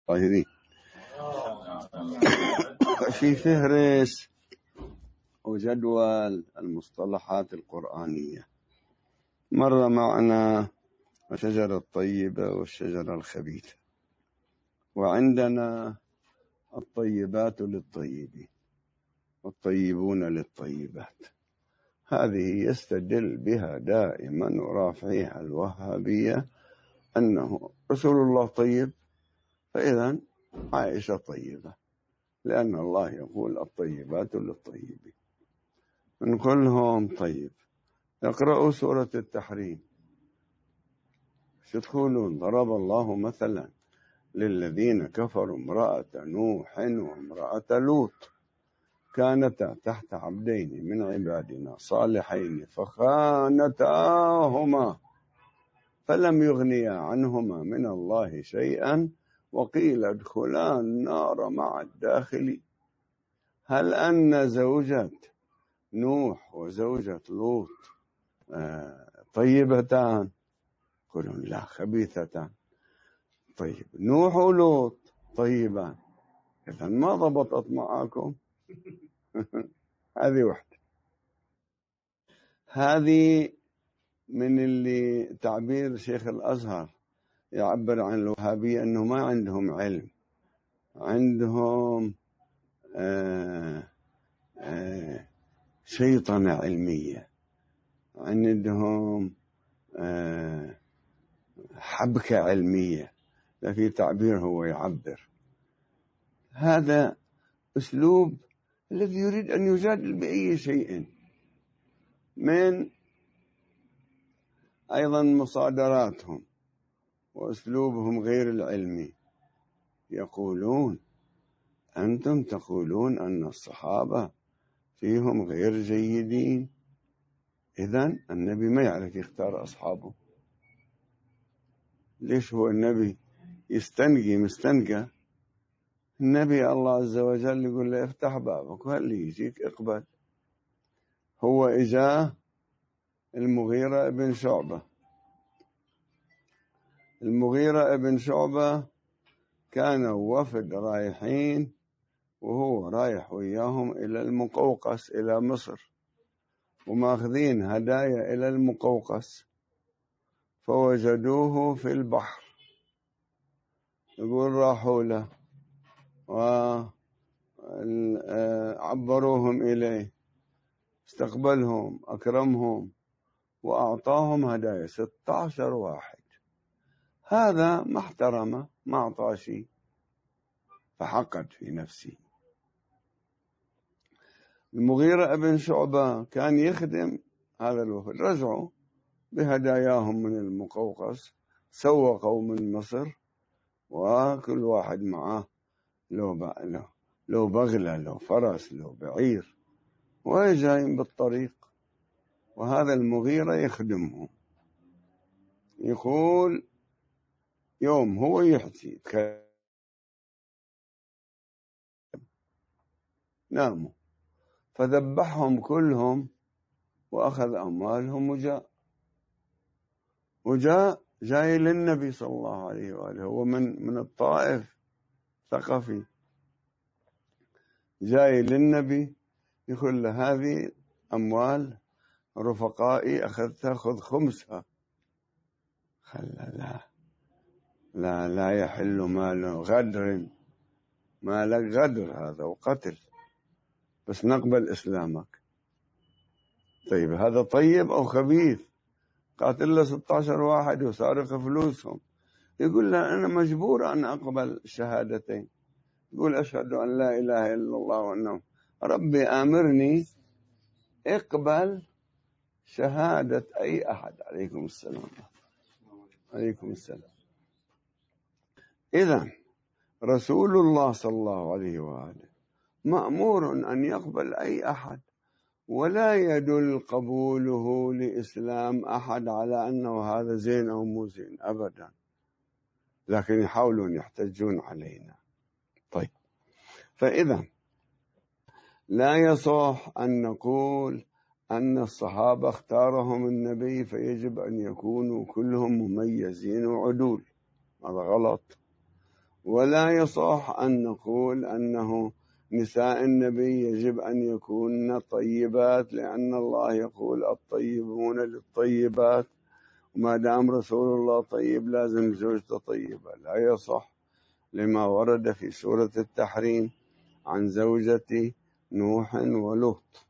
طاهرين. في فهرس وجدول المصطلحات القرآنية مر معنا الشجرة الطيبة والشجرة الخبيثة، وعندنا الطيبات للطيبين والطيبون للطيبات. هذه يستدل بها دائما رافعيها الوهابية أنه رسول الله طيب، فإذا عائشة طيبة، لأن الله يقول الطيبات للطيبين. نقول لهم طيب اقرأوا سورة التحريم، شو تقولون؟ ضرب الله مثلا للذين كفروا امرأة نوح وامرأة لوط كانتا تحت عبدين من عبادنا صالحين فخانتاهما فلم يغنيا عنهما من الله شيئا وقيل ادخلا النار مع الداخلين. هل أن زوجة نوح وزوجة لوط طيبتان؟ يقولون لا، خبيثتان. طيب نوح ولوط طيبان، إذا ما ضبطت معاكم. هذه واحدة. هذه من اللي تعبير شيخ الأزهر يعبر عن الوهابية أنه ما عندهم علم، عندهم شيطنة علمية، عندهم حبكة علمية. لا، في تعبير هو يعبر، هذا أسلوب الذي يريد أن يجادل بأي شيء. من أيضا مصادراتهم وأسلوبهم غير العلمي، يقولون أنتم تقولون أن الصحابة فيهم غير جيدين، إذن النبي ما يعرف يختار أصحابه. ليش هو النبي يستنقي مستنقى؟ النبي الله عز وجل يقول له افتح بابك وهل يجيك اقبل. هو إجاه المغيرة ابن شعبة. المغيرة ابن شعبة كانوا وفد رايحين، وهو رايح وياهم إلى المقوقس إلى مصر، وماخذين هدايا إلى المقوقس، فوجدوه في البحر. يقول راحوا له وعبروهم إليه، استقبلهم أكرمهم وأعطاهم هدايا 16 واحد. هذا ما احترمه، ما أعطاه شيء، فحقد في نفسه. المغيرة ابن شعبة كان يخدم هذا الوفد، رجعوا بهداياهم من المقوقس، سوقوا من مصر، وكل واحد معه لو بغلة لو فرس لو بعير، وجايين بالطريق، وهذا المغيرة يخدمهم. يقول يوم هو يحكي ناموا، فذبحهم كلهم وأخذ أموالهم وجاء جاي للنبي صلى الله عليه وآله، هو من الطائف ثقفي، جاي للنبي يقول له هذه أموال رفقائي أخذتها، خذ خمسها. لا لا لا يحل مال غدر، مالك غدر هذا وقتل، بس نقبل إسلامك. طيب هذا طيب أو خبيث؟ قاتل له 16 واحد وسارق فلوسهم. يقول له أنا مجبور أن أقبل الشهادتين. يقول أشهد أن لا إله إلا الله وأنه ربي آمرني اقبل شهادة أي أحد. عليكم السلام. عليكم السلام. إذن رسول الله صلى الله عليه وآله مأمور أن يقبل أي أحد، ولا يدل قبوله لإسلام أحد على أنه هذا زين أو مو زين أبدا، لكن يحاولون يحتجون علينا. طيب، فإذا لا يصح أن نقول أن الصحابة اختارهم النبي فيجب أن يكونوا كلهم مميزين وعدول، هذا غلط. ولا يصح أن نقول أنه نساء النبي يجب أن يكون طيبات، لأن الله يقول الطيبون للطيبات، وما دام رسول الله طيب لازم زوجته طيبة. لا يصح، لما ورد في سورة التحريم عن زوجة نوح ولوط.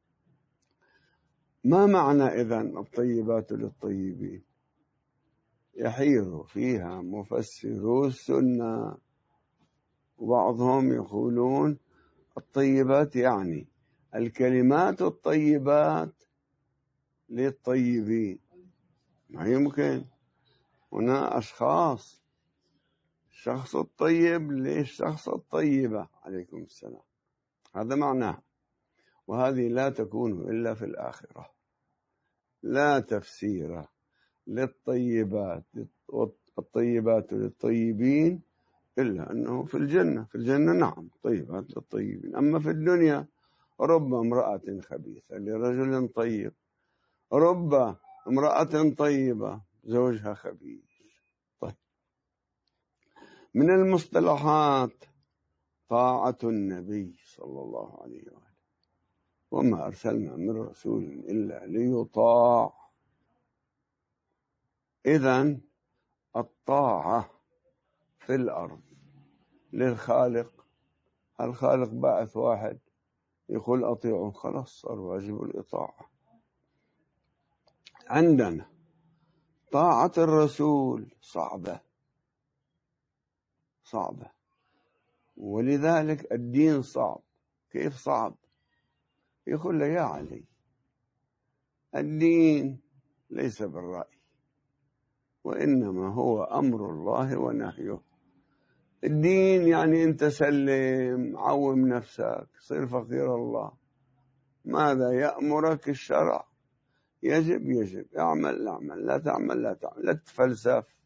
ما معنى إذن الطيبات للطيبين؟ يحير فيها مفسرو السنة، وبعضهم يقولون الطيبات يعني الكلمات الطيبات للطيبين. ما يمكن، هنا أشخاص، الشخص الطيب للشخص الطيبة عليكم السلام، هذا معناه. وهذه لا تكون إلا في الآخرة، لا تفسير للطيبات الطيبات للطيبين إلا أنه في الجنة. في الجنة نعم طيبات للطيبين، أما في الدنيا رب امرأة خبيثة لرجل طيب، رب امرأة طيبة زوجها خبيث. طيب، من المصطلحات طاعة النبي صلى الله عليه وآله، وما أرسلنا من رسول إلا ليطاع. إذن الطاعة في الأرض للخالق، الخالق بعث واحد يقول أطيعوا، خلاص صار واجب الإطاعة. عندنا طاعة الرسول صعبة، ولذلك الدين صعب. كيف صعب؟ يقول له يا علي الدين ليس بالرأي، وإنما هو أمر الله ونهيه. الدين يعني أنت سلم، عوم نفسك، صير فقير الله. ماذا يأمرك الشرع؟ يجب اعمل، لا تعمل، لا تتفلسف.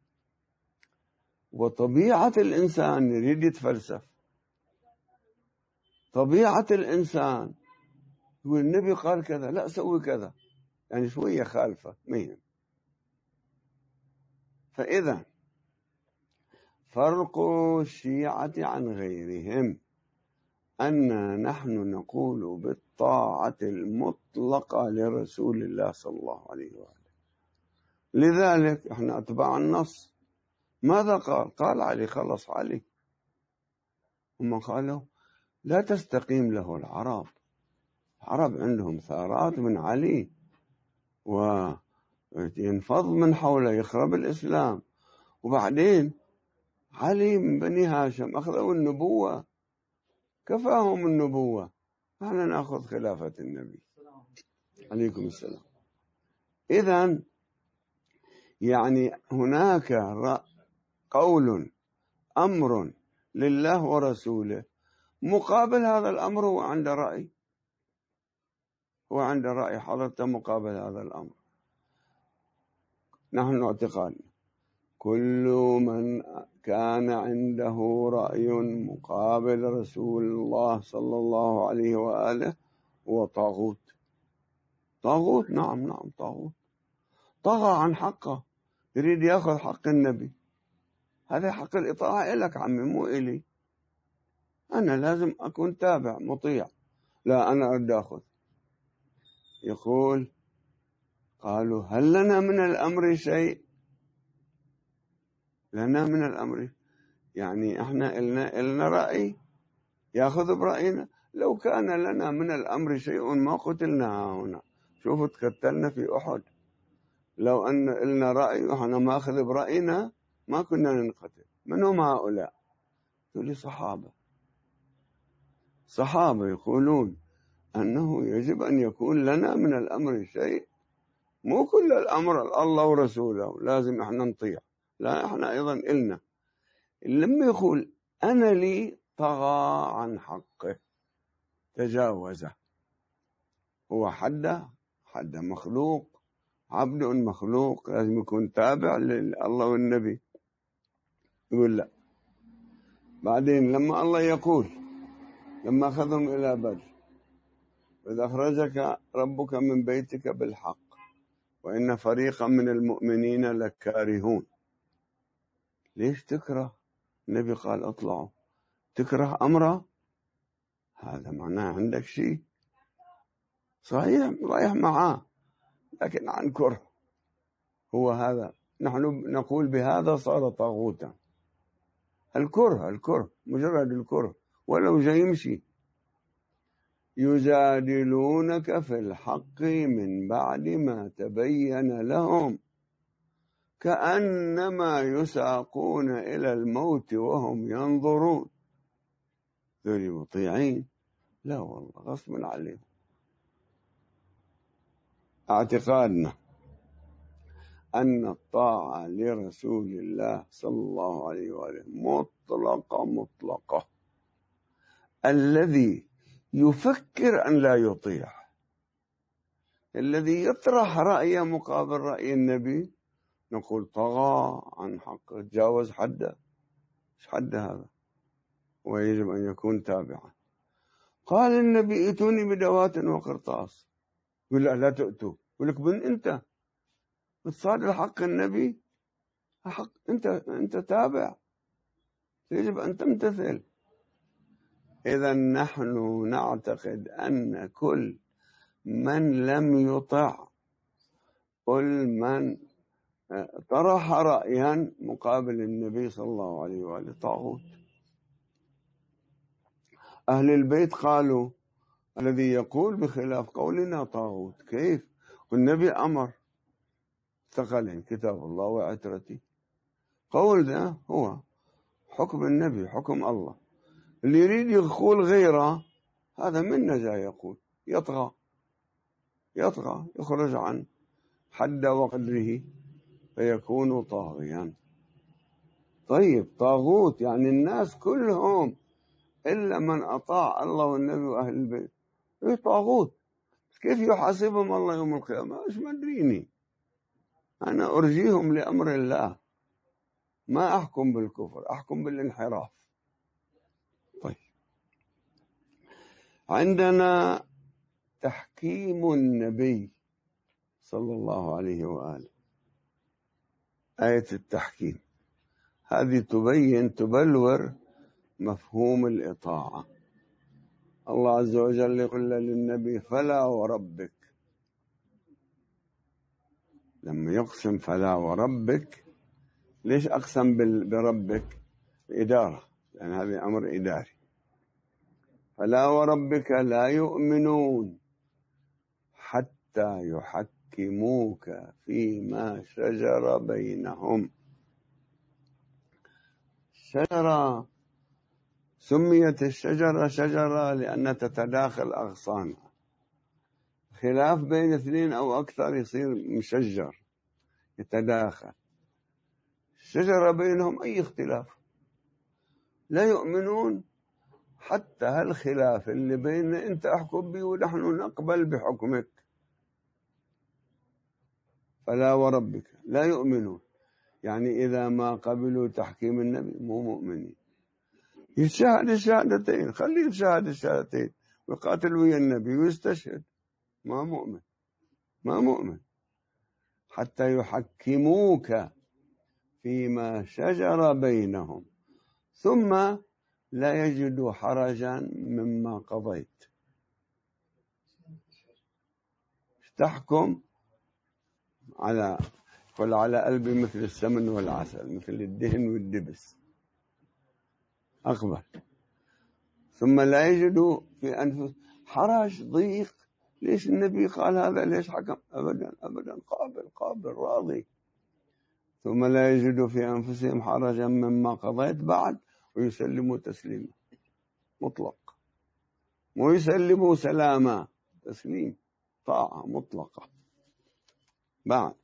وطبيعة الإنسان يريد يتفلسف، طبيعة الإنسان يقول النبي قال كذا، لا سوي كذا، يعني شوية خالفة مهم. فإذا فرق الشيعة عن غيرهم أن نحن نقول بالطاعة المطلقة لرسول الله صلى الله عليه وآله. لذلك احنا أتباع النص. ماذا قال؟ قال علي، خلص علي. هم قالوا لا تستقيم له العرب عندهم ثارات من علي، وينفض من حوله، يخرب الإسلام. وبعدين علي من بني هاشم أخذوا النبوة، كفاهم النبوة، احنا نأخذ خلافة النبي عليكم السلام. إذن يعني هناك قول أمر لله ورسوله، مقابل هذا الأمر هو عند رأي حضرته مقابل هذا الأمر. نحن اعتقادنا كل من كان عنده رأي مقابل رسول الله صلى الله عليه وآله هو طاغوت. نعم طاغوت، طغى عن حقه، يريد يأخذ حق النبي. هذا حق الإطاعة إلك عمي، مو إلي. أنا لازم أكون تابع مطيع، لا أنا أريد أخذ. يقول قالوا هل لنا من الأمر شيء؟ لنا من الأمر يعني إحنا إلنا رأي، يأخذ برأينا. لو كان لنا من الأمر شيء ما قتلنا هنا. شوفوا تقتلنا في أحد. لو أن إلنا رأي وإحنا ما أخذ برأينا ما كنا ننقتل. من هم هؤلاء؟ تقول لي صحابة يقولون أنه يجب أن يكون لنا من الأمر شيء. مو كل الأمر الله ورسوله لازم إحنا نطيع، لا إحنا أيضا إلنا. لما يقول أنا لي طغى عن حقه، تجاوزه، هو حد مخلوق، عبد مخلوق، لازم يكون تابع لله والنبي. يقول لا. بعدين لما الله يقول لما أخذهم إلى بدر وإذا أخرجك ربك من بيتك بالحق وإن فريقا من المؤمنين لكارهون. ليش تكره؟ النبي قال اطلعوا، تكره أمره، هذا معناه عندك شيء صحيح رايح معاه لكن عن كره. هو هذا نحن نقول بهذا صار طاغوتا. الكره مجرد الكره ولو جاي يمشي. يجادلونك في الحق من بعد ما تبين لهم كأنما يساقون إلى الموت وهم ينظرون. ذولي مطيعين؟ لا والله غصب عليهم. اعتقادنا أن الطاعة لرسول الله صلى الله عليه وآله مطلقة. الذي يفكر أن لا يطيع، الذي يطرح رأيه مقابل رأي النبي، نقول طغى عن حقه، تجاوز حده. ايش حد هذا؟ ويجب أن يكون تابعا. قال النبي ائتوني بدوات وقرطاس، يقول لا تؤتوا، يقول لك من أنت بتصادر حق النبي؟ حق أنت تابع، يجب أن تمتثل. إذا نحن نعتقد أن كل من لم يطع، كل من طرح رأيا مقابل النبي صلى الله عليه وآله طاغوت. أهل البيت قالوا الذي يقول بخلاف قولنا طاغوت. كيف؟ والنبي أمر ثقلين، كتاب الله وعترتي. قول ذا هو حكم النبي، حكم الله. اللي يريد يقول غيره هذا منا جاي يقول يطغى، يخرج عن حد وقدره فيكون طاغيا. طيب طاغوت يعني الناس كلهم إلا من أطاع الله والنبي وأهل البيت، إيه طاغوت. كيف يحاسبهم الله يوم القيامة؟ إيش مدريني، أنا أرجيهم لأمر الله، ما أحكم بالكفر، أحكم بالانحراف. طيب عندنا تحكيم النبي صلى الله عليه وآله. آية التحكيم هذه تبلور مفهوم الإطاعة. الله عز وجل يقول للنبي فلا وربك. لما يقسم فلا وربك، ليش أقسم بربك؟ إدارة، لأن هذا أمر إداري. فلا وربك لا يؤمنون حتى يحكموك فيما شجر بينهم. شجرة سميت الشجرة شجرة لأن تتداخل أغصانها، خلاف بين اثنين أو أكثر يصير مشجر يتداخل. الشجرة بينهم أي اختلاف، لا يؤمنون حتى هالخلاف اللي بيننا أنت أحكم به ونحن نقبل بحكمك. فلا وربك لا يؤمنون، يعني إذا ما قبلوا تحكيم النبي مو مؤمنين. يشاهد الشهادتين، خليه يشاهد الشهادتين ويقاتل ويا النبي ويستشهد، ما مؤمن حتى يحكموك فيما شجر بينهم ثم لا يجدوا حرجا مما قضيت. تحكم على قلبي مثل السمن والعسل، مثل الدهن والدبس، أقبل. ثم لا يجدوا في أنفس حرج، ضيق. ليش النبي قال هذا؟ ليش حكم؟ أبدا قابل راضي. ثم لا يجدوا في أنفسهم حرجا مما قضيت بعد ويسلموا تسليما مطلق، مو يسلموا سلاما، تسليم طاعة مطلقة. بعد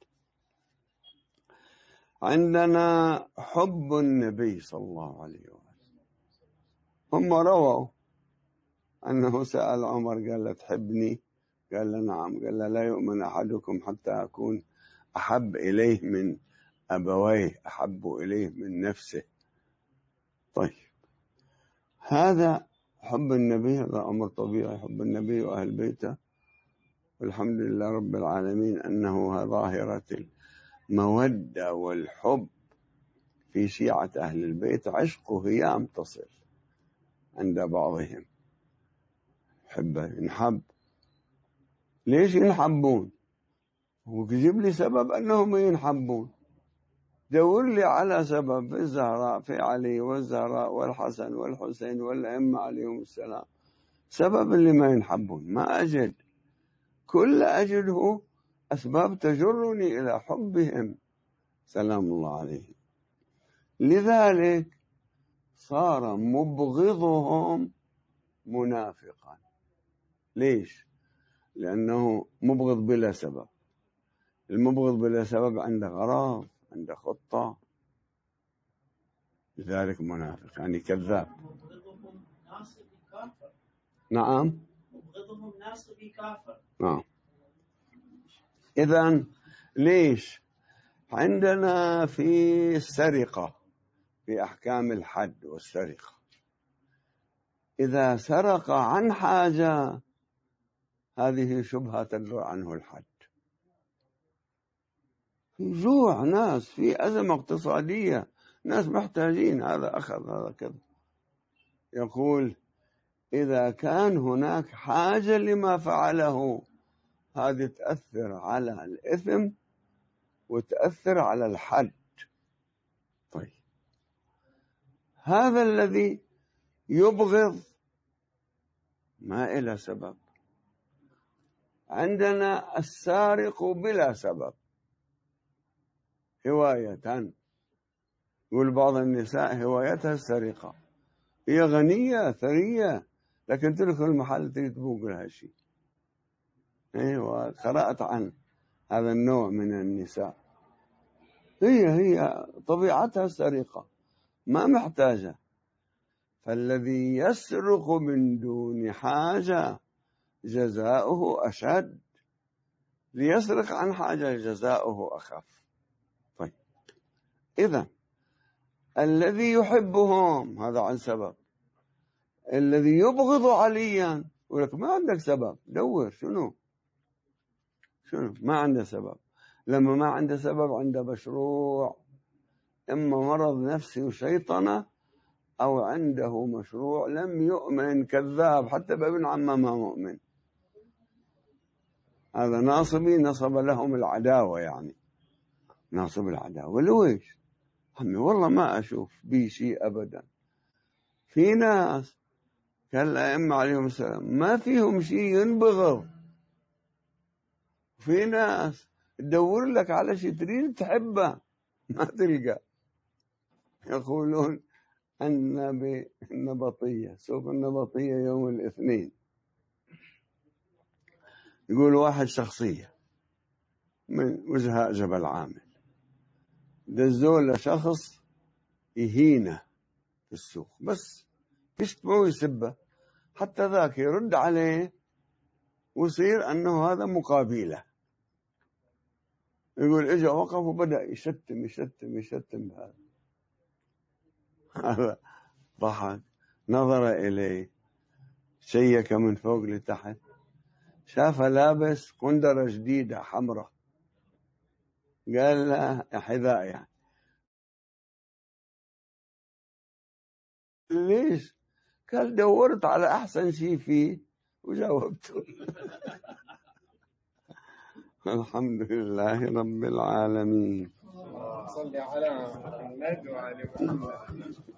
عندنا حب النبي صلى الله عليه وسلم. هم رووا أنه سأل عمر قال له تحبني؟ قال له نعم. قال له لا يؤمن أحدكم حتى أكون أحب إليه من أبويه، أحب إليه من نفسه. طيب هذا حب النبي، هذا أمر طبيعي، حب النبي وأهل بيته، والحمد لله رب العالمين أنه ظاهرة المودة والحب في شيعة أهل البيت عشق هيام تصل عند بعضهم، حبه ينحب. ليش ينحبون؟ وجيب لي سبب أنهم ينحبون، دور لي على سبب في الزهراء، في علي والزهراء والحسن والحسين والأئمة عليهم السلام، سبب اللي ما ينحبون ما أجد. كل أجده أسباب تجرني إلى حبهم سلام الله عليهم. لذلك صار مبغضهم منافقا. ليش؟ لأنه مبغض بلا سبب. المبغض بلا سبب عنده غرض، عنده خطة، لذلك منافق يعني كذاب. مبغضهم ناصبي كافر. نعم، مبغضهم ناصبي كافر. نعم. إذن ليش عندنا في السرقة، في أحكام الحد والسرقة، إذا سرق عن حاجة هذه شبهة تدل عنه الحد. في جوع ناس، في أزمة اقتصادية، ناس محتاجين، هذا أخذ هذا كذا، يقول إذا كان هناك حاجة لما فعله هذه تأثر على الإثم وتأثر على الحد. طيب هذا الذي يبغض ما إلى سبب. عندنا السارق بلا سبب هواية، يقول بعض النساء هوايتها السرقة، هي غنية ثرية لكن تدخل المحل تريد تبوق لها شيء. أيوة، قرأت عن هذا النوع من النساء، هي طبيعتها السرقة، ما محتاجة. فالذي يسرق من دون حاجة جزاؤه أشد، ليسرق عن حاجة جزاؤه أخف. طيب إذن الذي يحبهم هذا عن سبب، الذي يبغض عليا يقول لك ما عندك سبب، دور شنو ما عنده سبب. لما ما عنده سبب عنده مشروع، إما مرض نفسي وشيطنة، أو عنده مشروع لم يؤمن، كذاب، حتى بابن عمه ما مؤمن. هذا ناصبي نصب لهم العداوة، يعني ناصب العداوة. لويش؟ عمي والله ما أشوف بي شيء أبدا. في ناس كالأئمة عليهم السلام ما فيهم شيء ينبغض، في ناس تدور لك على شيء تريد تحبه ما تلقى. يقولون النبطية، سوق النبطية يوم الاثنين، يقول واحد شخصية من وجهاء جبل عامل دزوا له شخص يهينه في السوق، بس يشتمه ويسبه، حتى ذاك يرد عليه ويصير أنه هذا مقابله. يقول إجا وقف وبدأ يشتم بهذا. هذا ضحك، نظر إليه، شيك من فوق لتحت، شافه لابس قندرة جديدة حمراء، قال له حذاء يعني. ليش؟ قال دورت على أحسن شيء فيه وجاوبته. الحمد لله رب العالمين. صل على محمد وعلى محمد.